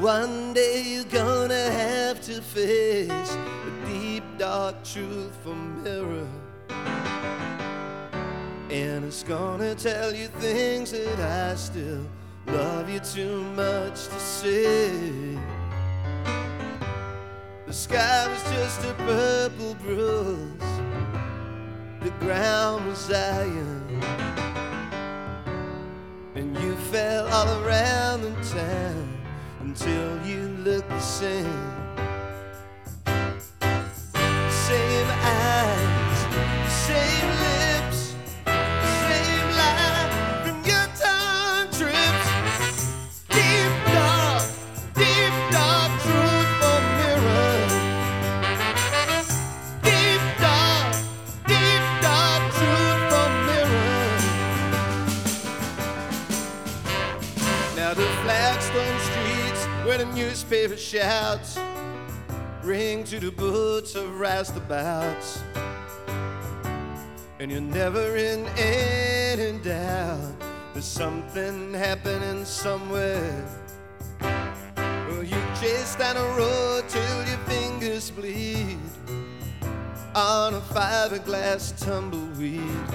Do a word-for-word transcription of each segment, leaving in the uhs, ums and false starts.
One day you're gonna have to face a deep, dark truth from mirror, and it's gonna tell you things that I still love you too much to say. The sky was just a purple bruise, the ground was iron, and you fell all around the town until you looked the same. Same eyes, same lips, same lie from your tongue trips. Deep dark, deep dark truth for mirror. Deep dark, deep dark truth for mirror. Now the flagstone streets where the newspaper shouts ring to the boots of roustabouts, and you're never in any doubt there's something happening somewhere. Well, you chase down a road till your fingers bleed on a fiberglass tumbleweed.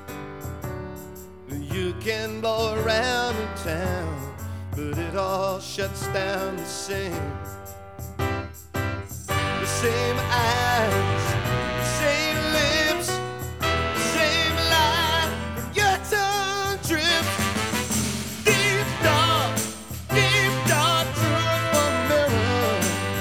You can blow around the town, but it all shuts down the same. The same eyes, the same lips, the same lie from your tongue trips. Deep dark, deep dark truth for mirror.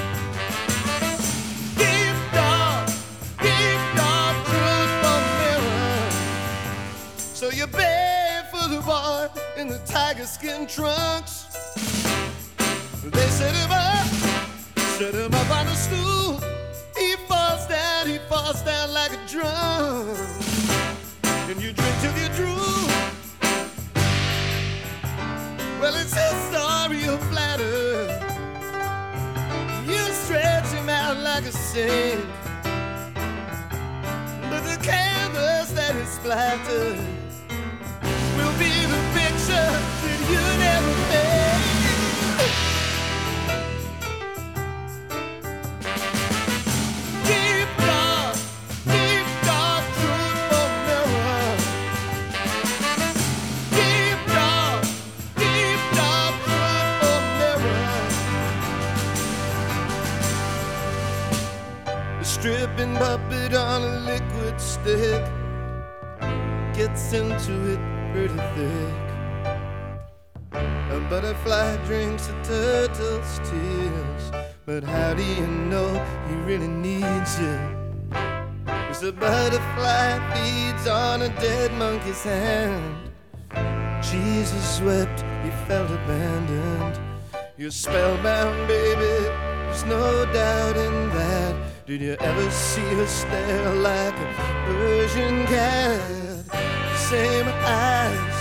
Deep dark, deep dark truth for mirror. So you beg for the boy in the tiger skin trunks. They set him up, set him up on a stool. He falls down, he falls down like a drum. And you drink till you drool. Well, it's a story of flatter. You stretch him out like a saint, but the canvas that is splattered will be the picture that you never made. Deep dark, deep dark truth for mirror. Deep dark, deep dark truth for mirror. The stripping puppet on a liquid stick gets into it pretty thick. A butterfly drinks a turtle's tears, but how do you know he really needs it? 'Cause the butterfly feeds on a dead monkey's hand. Jesus wept, he felt abandoned. You're spellbound, baby, there's no doubt in that. Did you ever see her stare like a Persian cat? Same eyes,